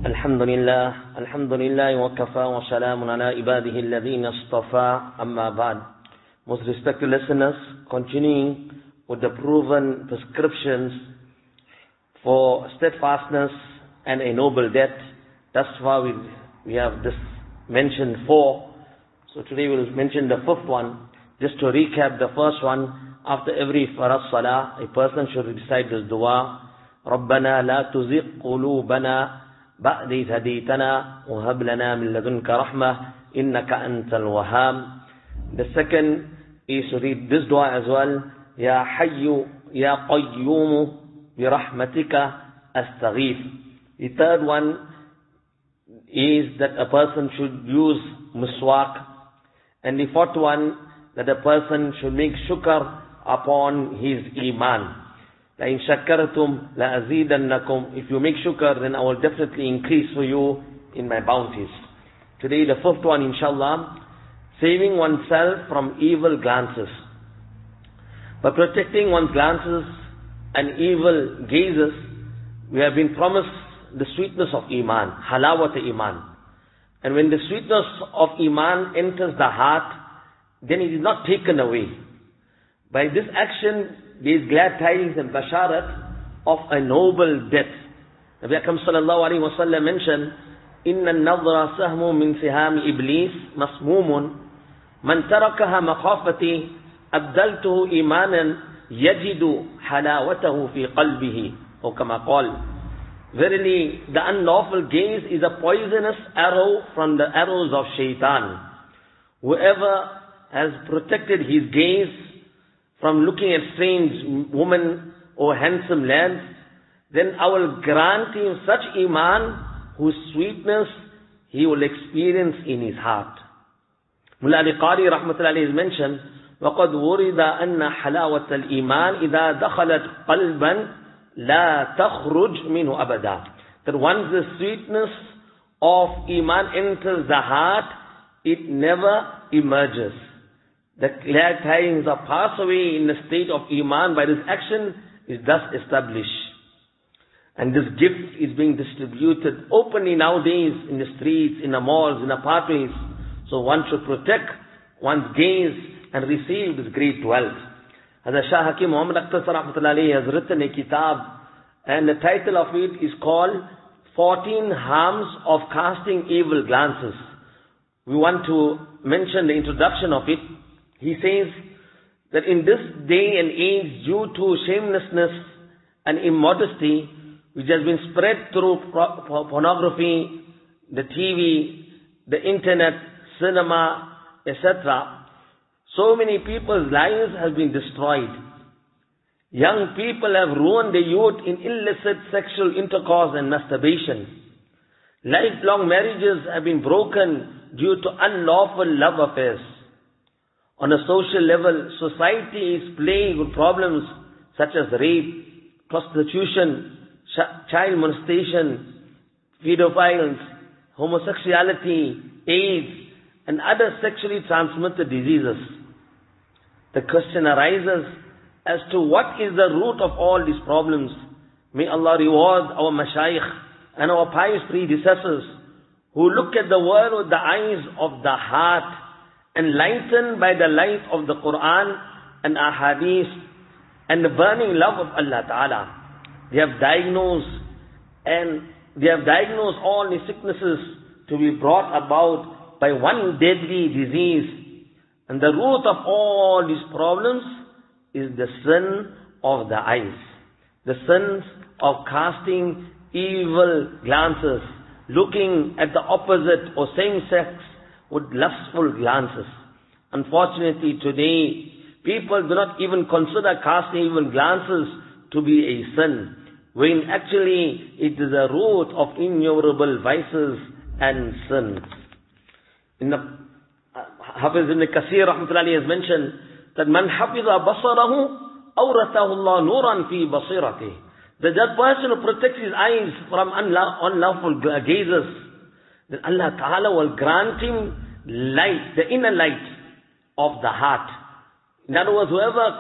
الحمد لله وكفى وسلام على عباده الذين اصطفى أما بعد. Most respected listeners, continuing with the proven prescriptions for steadfastness and a noble death. Thus far we have just mentioned 4. So today we'll mention the 5th one. Just to recap the first one, after every farad salah, a person should recite this dua: رَبَّنَا لَا تُزِغْ قُلُوبَنَا بَعْدَ إِذْ هَدَيْتَنَا وَهَبْ لَنَا مِن لَّدُنكَ رَحْمَةً إِنَّكَ أَنتَ الْوَهَّابُ. The second is to read this dua as well: يَا حَيُّ يَا قَيُّومُ بِرَحْمَتِكَ أَسْتَغِيثُ. The third one is that a person should use miswak. And the fourth one, that a person should make shukr upon his iman. لَإِن شَكَّرْتُمْ لَأَزِيدَنَّكُمْ. If you make shukr, then I will definitely increase for you in my bounties. Today the 5th one, inshallah, saving oneself from evil glances. By protecting one's glances and evil gazes, we have been promised the sweetness of iman, halawat iman. And when the sweetness of iman enters the heart, then it is not taken away. By this action, there is glad tidings and basharat of a noble death. Nabi Akram sallallahu alayhi wa sallam mentioned, إِنَّ النَّظْرَ سَهْمٌ مِّن سِهَامِ إِبْلِيسِ مَسْمُومٌ مَنْ تَرَكَهَا مَخَافَتِي أَبْدَلْتُهُ إِيمَانًا يَجِدُ حَلَاوَتَهُ فِي قَلْبِهِ. Or kama qal. Verily, the unlawful gaze is a poisonous arrow from the arrows of shaitan. Whoever has protected his gaze from looking at strange women or handsome lads, then I will grant him such iman whose sweetness he will experience in his heart. Mullah Ali Qari rahmatullahi has mentioned, وَقَدْ وُرِدَ أَنَّ حَلَاوَةَ الْإِيمَانِ إِذَا دَخَلَتْ قَلْبًا لَا تَخْرُجْ مِنْهُ أَبَدًا. That once the sweetness of iman enters the heart, it never emerges. The glad tidings are pass away in the state of iman by this action is thus established. And this gift is being distributed openly nowadays in the streets, in the malls, in the pathways. So one should protect one's gaze and receive this great wealth. Hazrat Shah Hakim Muhammad Akhtar Rahmatullahi has written a kitab, and the title of it is called 14 Harms of Casting Evil Glances. We want to mention the introduction of it. He says that in this day and age, due to shamelessness and immodesty, which has been spread through pornography, the TV, the internet, cinema, etc., so many people's lives have been destroyed. Young people have ruined their youth in illicit sexual intercourse and masturbation. Lifelong marriages have been broken due to unlawful love affairs. On a social level, society is plagued with problems such as rape, prostitution, child molestation, pedophiles, homosexuality, AIDS, and other sexually transmitted diseases. The question arises as to what is the root of all these problems. May Allah reward our mashayikh and our pious predecessors who look at the world with the eyes of the heart, enlightened by the light of the Quran and Ahadith and the burning love of Allah Ta'ala. They have diagnosed all the sicknesses to be brought about by one deadly disease. And the root of all these problems is the sin of the eyes. The sins of casting evil glances, looking at the opposite or same sex with lustful glances. Unfortunately today, people do not even consider casting evil glances to be a sin, when actually it is a root of innumerable vices and sins. In the Hafiz ibn Kathir rahmatullahi has mentioned that man hafiza basarahu awrathahu Allah nuran fi basirati. That person who protects his eyes from unlawful gazes, then Allah Ta'ala will grant him light, the inner light of the heart. In other words, whoever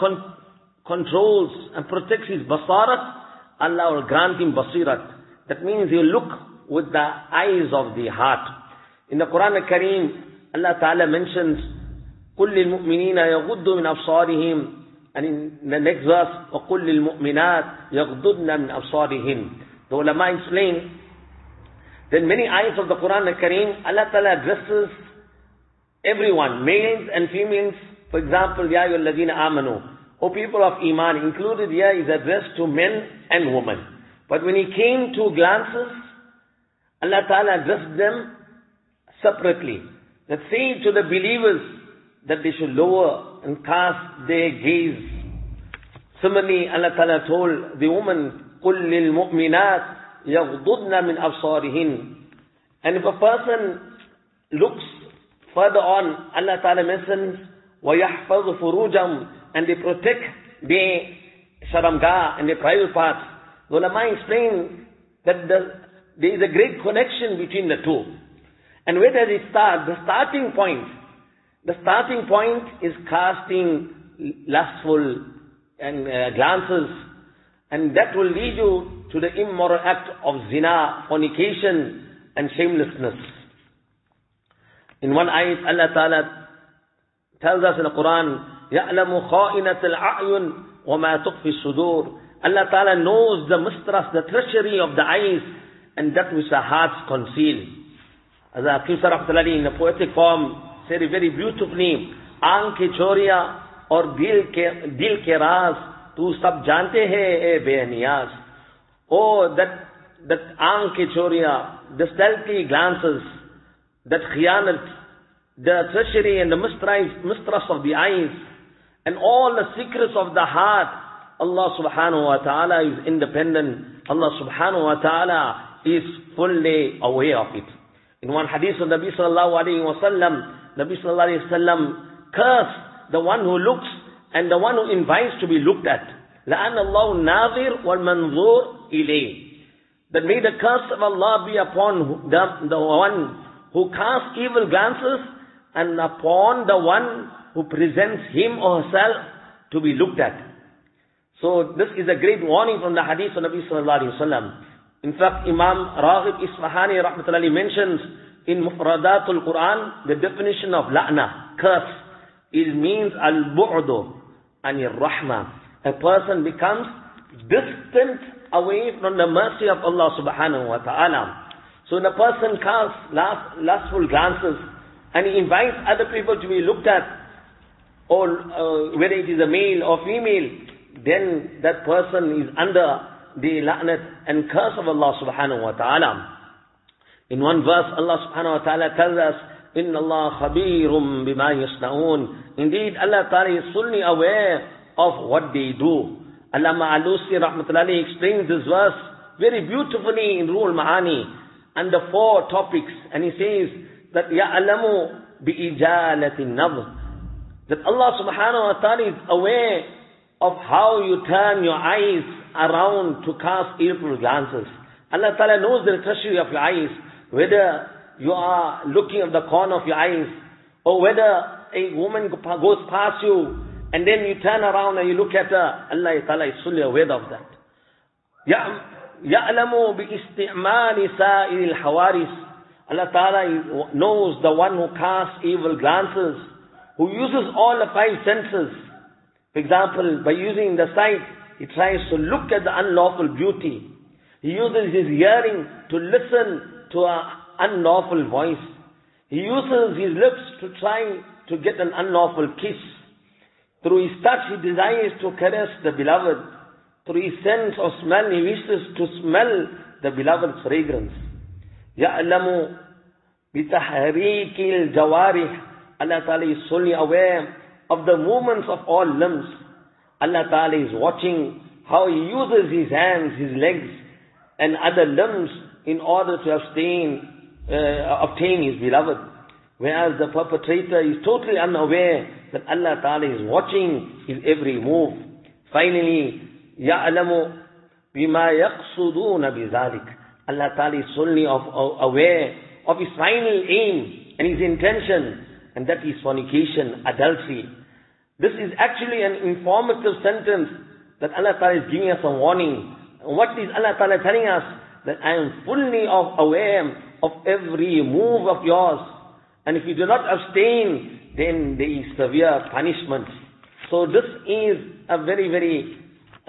controls and protects his basarat, Allah will grant him basirat. That means he will look with the eyes of the heart. In the Quran al-Kareem, Allah Ta'ala mentions, قُلْ لِلْمُؤْمِنِينَ يَغُضُّوا مِنْ أَبْصَارِهِمْ, and in the next verse, وَقُلْ لِلْمُؤْمِنَاتِ يَغْضُضْنَ مِنْ أَبْصَارِهِنْ. The ulama explain, then many ayahs of the Quran al-Kareem, Allah Ta'ala addresses everyone, males and females. For example, يَا أَيُّهَا الَّذِينَ آمَنُوا, O people of Iman, included here is addressed to men and women. But when he came to glances, Allah Ta'ala addressed them separately. That say to the believers that they should lower and cast their gaze. Similarly, Allah Ta'ala told the woman, قُلْ لِلْمُؤْمِنَاتِ يَغْضُضْنَ مِنْ أَبْصَارِهِنْ. And if a person looks further on, Allah Ta'ala mentions, وَيَحْفَظُ فُرُوجَهُمْ, and they protect their sharamgah and their private parts. The ulama explain that there is a great connection between the two. And where does it start? The starting point is casting lustful and glances, and that will lead you to the immoral act of zina, fornication, and shamelessness. In one ayat, Allah Ta'ala tells us in the Quran, يَعْلَمُ خَائِنَةَ الْأَعْيُنِ وَمَا تُخْفِي الصُّدُورِ. Allah Ta'ala knows the mistrust, the treachery of the eyes, and that which the hearts conceal. As Aqil Saraftalali in a poetic form said it very beautifully, आँख के चोरिया और दिल के राज तू सब जानते हैं ए बेनियाज. Oh, that आँख के चोरिया, the stealthy glances, that khiyanat, the treachery and the mistrust of the eyes, and all the secrets of the heart, Allah subhanahu wa ta'ala is independent. Allah subhanahu wa ta'ala is fully aware of it. In one hadith of Nabi sallallahu alayhi wa sallam, Nabi sallallahu alayhi wa sallam cursed the one who looks and the one who invites to be looked at. لَأَنَّ اللَّهُ النَّاظِرُ وَالْمَنْظُورُ إِلَيْهِ. That may the curse of Allah be upon the one who casts evil glances and upon the one who presents him or herself to be looked at. So this is a great warning from the hadith of Nabi sallallahu alayhi wa sallam. In fact, Imam Raghib Isfahani rahmatullahi mentions in Mufradatul Quran the definition of la'na, curse. It means al-bu'du anir rahmah. A person becomes distant away from the mercy of Allah subhanahu wa ta'ala. So when a person casts lustful glances and he invites other people to be looked at, or whether it is a male or female, then that person is under the la'nat and curse of Allah subhanahu wa ta'ala. In one verse, Allah subhanahu wa ta'ala tells us, إِنَّ اللَّهَ خَبِيرٌ بِمَا يَصْنَعُونَ. Indeed, Allah ta'ala is fully aware of what they do. Allama Alusi rahmatullahi explains this verse very beautifully in Ruhul Ma'ani under 4 topics. And he says that يَعْلَمُ بِإِجَالَةِ النَّظْرِ. That Allah subhanahu wa ta'ala is aware of how you turn your eyes around to cast evil glances. Allah Ta'ala knows the treachery of your eyes, whether you are looking at the corner of your eyes, or whether a woman goes past you, and then you turn around and you look at her. Allah Ta'ala is fully aware of that. يَعْلَمُ بِإِسْتِعْمَالِ سَائِرِ الْحَوَارِسِ. Allah Ta'ala knows the one who casts evil glances, who uses all the 5 senses. For example, by using the sight, he tries to look at the unlawful beauty. He uses his hearing to listen to an unlawful voice. He uses his lips to try to get an unlawful kiss. Through his touch, he desires to caress the beloved. Through his sense of smell, he wishes to smell the beloved's fragrance. يَعْلَمُ بِتَحْرِيكِ الْجَوَارِحِ. Allah Ta'ala is solely aware of the movements of all limbs. Allah Ta'ala is watching how he uses his hands, his legs, and other limbs in order to obtain his beloved. Whereas the perpetrator is totally unaware that Allah Ta'ala is watching his every move. Finally, يَعْلَمُ بِمَا يَقْصُدُونَ بِذَلِكَ. Allah Ta'ala is solely aware of his final aim and his intention, and that is fornication, adultery. This is actually an informative sentence that Allah Ta'ala is giving us a warning. What is Allah Ta'ala telling us? that I am fully aware of every move of yours. And if you do not abstain, then there is severe punishment. So this is a very, very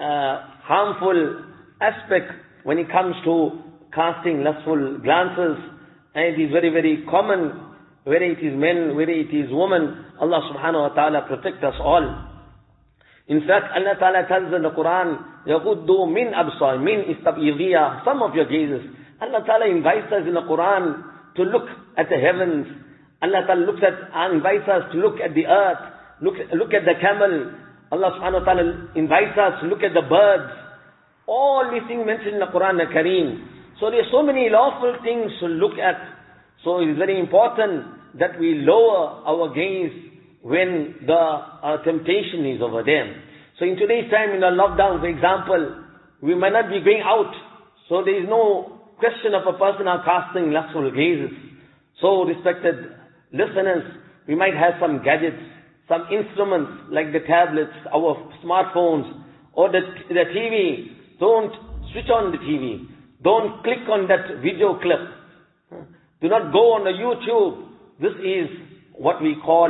harmful aspect when it comes to casting lustful glances. And it is very, very common, whether it is men, whether it is women. Allah subhanahu wa ta'ala protect us all. In fact, Allah ta'ala tells in the Quran, يَغُدُّوا مِنْ أَبْصَارِ مِنْ إِسْتَبْيِضِيَا, some of your gazes. Allah ta'ala invites us in the Quran to look at the heavens. Allah ta'ala invites us to look at the earth, look at the camel. Allah subhanahu wa ta'ala invites us to look at the birds. All these things mentioned in the Quran al-Kareem. So there are so many lawful things to look at. So it is very important that we lower our gaze when the temptation is over there. So in today's time, in the lockdown, for example, we might not be going out. So there is no question of a person now casting lustful gazes. So respected listeners, we might have some gadgets, some instruments like the tablets, our smartphones, or the TV. Don't switch on the TV. Don't click on that video clip. Do not go on the YouTube. This is what we call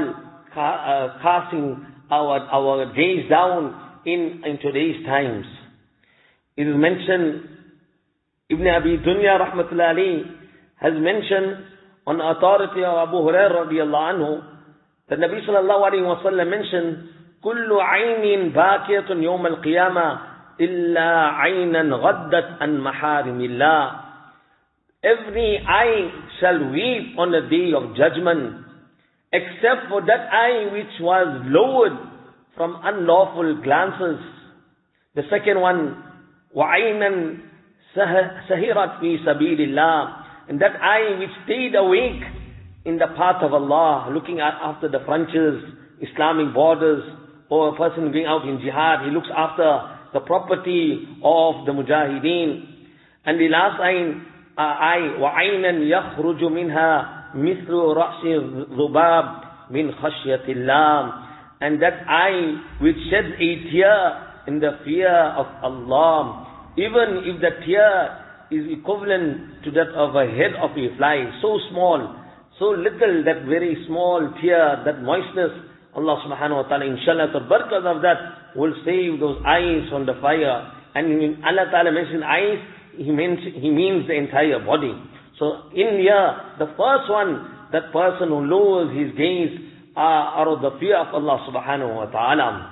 casting our gaze down in today's times. It is mentioned, Ibn Abi Dunya rahmatullahi alayhi has mentioned on the authority of Abu Hurairah radiyallahu anhu, the Nabi sallallahu alayhi wa sallam mentioned, كُلُّ عَيْنٍ بَاكِيَةٌ يَوْمَ الْقِيَامَةِ إِلَّا عَيْنًا غَدَّتْ عَنْ مَحَارِمِ اللَّهِ. Every eye shall weep on the day of judgment, except for that eye which was lowered from unlawful glances. The second one, وَعَيْنًا سَهِرَتْ فِي سَبِيلِ اللَّهِ, and that eye which stayed awake in the path of Allah, looking after the frontiers, Islamic borders, or a person going out in jihad, he looks after the property of the mujahideen. And the last eye, وَعَيْنًا يَخْرُجُ مِنْهَا مِثْلُ رَأْسِ الذُّبَابِ مِنْ خَشْيَةِ اللَّهِ, and that eye which sheds a tear in the fear of Allah, even if the tear is equivalent to that of a head of a fly, so small, so little, that very small tear, that moistness, Allah subhanahu wa ta'ala, inshallah, the barakah of that will save those eyes from the fire. And when Allah ta'ala mentions eyes, He means the entire body. So in here, the first one, that person who lowers his gaze out of the fear of Allah subhanahu wa ta'ala.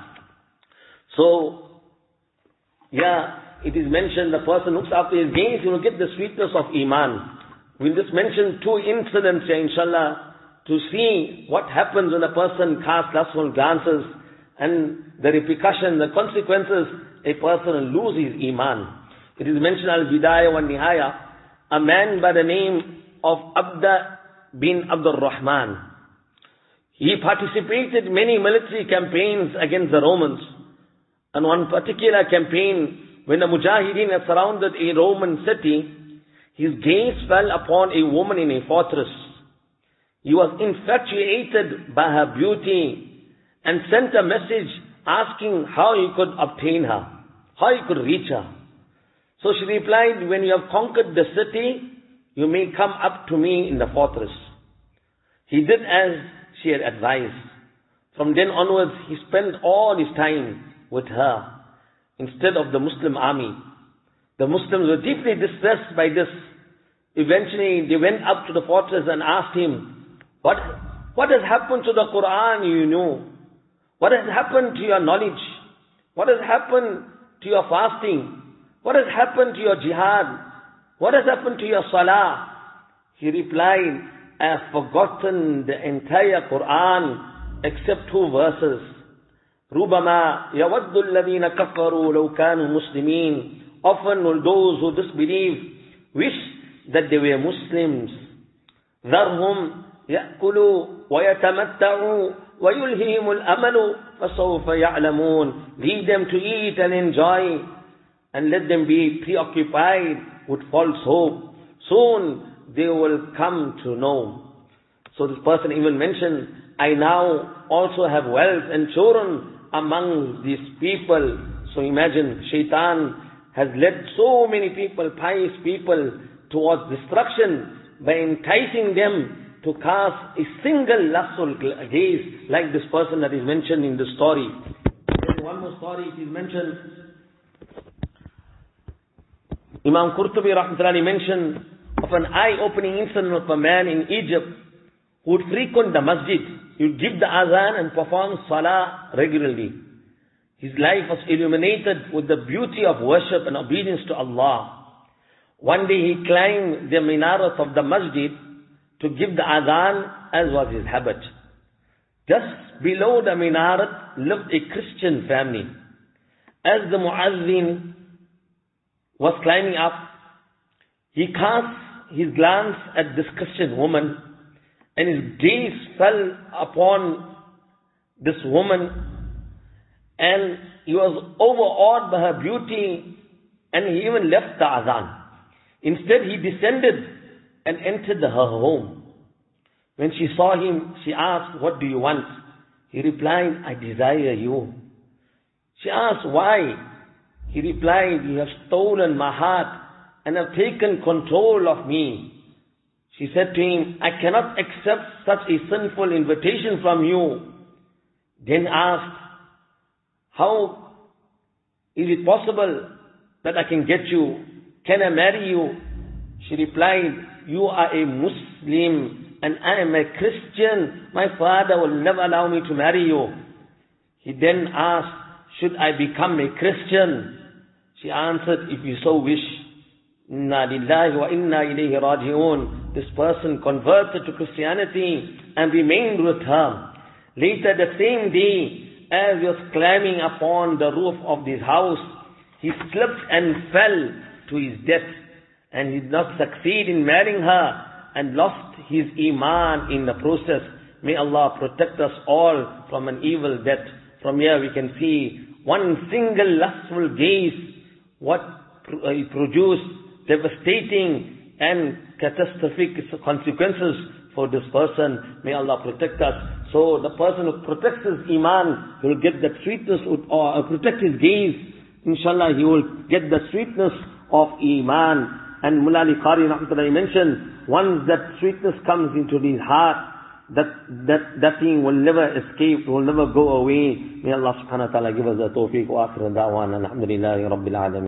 So, it is mentioned the person looks after his gaze, he will get the sweetness of Iman. We'll just mention two incidents here, inshallah, to see what happens when a person casts lustful glances and the repercussion, the consequences, a person will lose his Iman. It is mentioned al-Bidayah wa Nihaya, a man by the name of Abda bin Abdul Rahman. He participated in many military campaigns against the Romans. And one particular campaign, when the Mujahideen had surrounded a Roman city, his gaze fell upon a woman in a fortress. He was infatuated by her beauty and sent a message asking how he could obtain her, how he could reach her. So she replied, when you have conquered the city, you may come up to me in the fortress. He did as she had advised. From then onwards, he spent all his time with her instead of the Muslim army. The Muslims were deeply distressed by this. Eventually, they went up to the fortress and asked him, what has happened to the Quran you know? What has happened to your knowledge? What has happened to your fasting? What has happened to your jihad? What has happened to your salah? He replied, I have forgotten the entire Quran except two verses. رُبَمَا يَوَدُّ الَّذِينَ كَفَرُوا لَوْ كَانُوا مُسْلِمِينَ. Often will those who disbelieve wish that they were Muslims. ذَرْهُمْ يَأْكُلُوا وَيَتَمَتَّعُوا وَيُلْهِهِمُ الْأَمَلُ فَسَوْفَ يَعْلَمُونَ. Leave them to eat and enjoy, and let them be preoccupied with false hope. Soon they will come to know. So this person even mentioned, I now also have wealth and children among these people. So imagine, Shaitan has led so many people, pious people, towards destruction by enticing them to cast a single lustful gaze, like this person that is mentioned in the story. There is one more story, it is mentioned. Imam Qurtubi rahmatullahi mentioned of an eye-opening incident of a man in Egypt who would frequent the masjid. He would give the azan and perform salah regularly. His life was illuminated with the beauty of worship and obedience to Allah. One day he climbed the minaret of the masjid to give the adhan, as was his habit. Just below the minaret lived a Christian family. As the muazzin was climbing up, he cast his glance at this Christian woman, and his gaze fell upon this woman, and he was overawed by her beauty, and he even left the adhan. Instead, he descended and entered her home. When she saw him, she asked, "What do you want?" He replied, "I desire you." She asked, "Why?" He replied, "You have stolen my heart and have taken control of me." She said to him, "I cannot accept such a sinful invitation from you." Then asked, "How is it possible that I can get you? Can I marry you?" She replied, "You are a Muslim and I am a Christian. My father will never allow me to marry you." He then asked, "Should I become a Christian?" She answered, "If you so wish." Inna lillahi wa inna ilayhi raji'un. This person converted to Christianity and remained with her. Later the same day, as he was climbing upon the roof of this house, he slipped and fell to his death, and he did not succeed in marrying her and lost his iman in the process. May Allah protect us all from an evil death. From here we can see one single lustful gaze, what it produced devastating and catastrophic consequences for this person. May Allah protect us. So the person who protects his iman will get the sweetness, or protect his gaze. Inshallah, he will get the sweetness of iman. And Mullah Ali Qari rahmatullahi mentioned, once that sweetness comes into his heart, that thing will never escape, will never go away. May Allah subhanahu wa ta'ala give us the tawfiq wa akhir da'wana alhamdulillahi rabbil alamin.